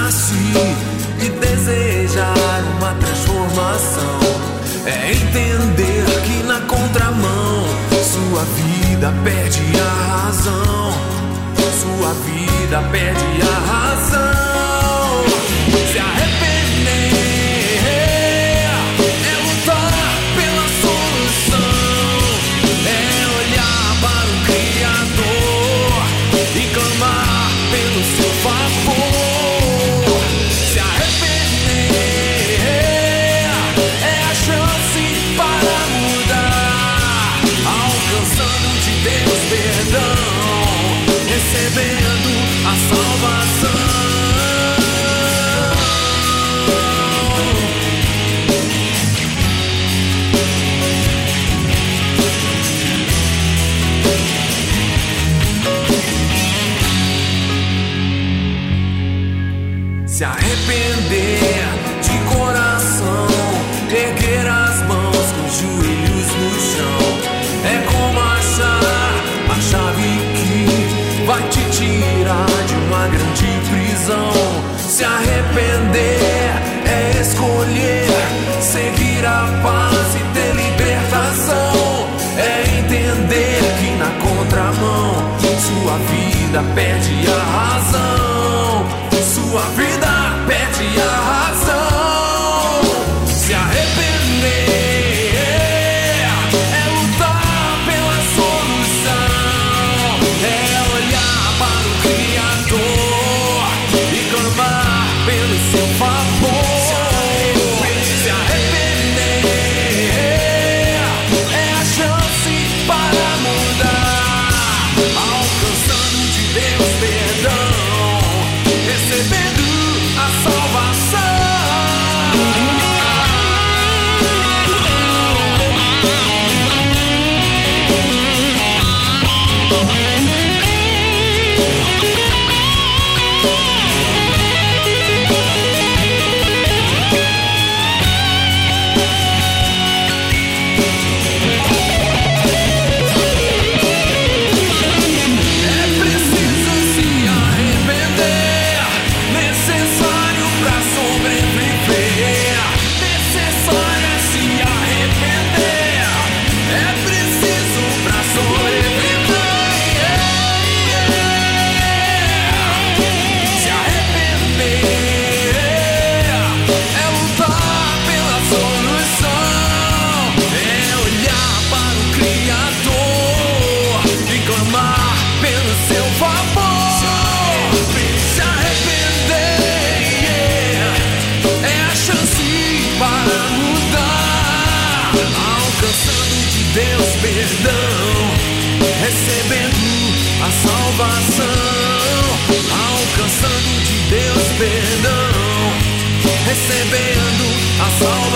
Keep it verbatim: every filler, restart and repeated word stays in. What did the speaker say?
Renasci e desejar uma transformação é entender que na contramão sua vida perde a razão. Sua vida perde a razão. Se arrepender é lutar pela solução, é olhar para o Criador e clamar pelo seu favor. Se arrepender é a chance para mudar, alcançando de Deus perdão, recebendo a salvação. Se arrepender de coração, erguer as mãos com os joelhos no chão, é como achar a chave que vai te tirar de uma grande prisão. Se arrepender é escolher seguir a paz e ter libertação, é entender que na contramão sua vida perde a razão. Sua vida perde a razão. Se arrepender é lutar pela solução, é olhar para o Criador e clamar pelo seu favor. Se arrepender é a chance para mudar, alcançando de Deus perdão, recebendo a salvação. É preciso se arrepender, necessário pra sobreviver. Necessário é se arrepender, é preciso pra sobreviver. Se arrepender é lutar pela solução, é olhar para o Criador e clamar pelo seu favor. Se arrepender é a chance para mudar, alcançando de Deus perdão, recebendo a salvação. Alcançando de Deus perdão, recebendo a salvação.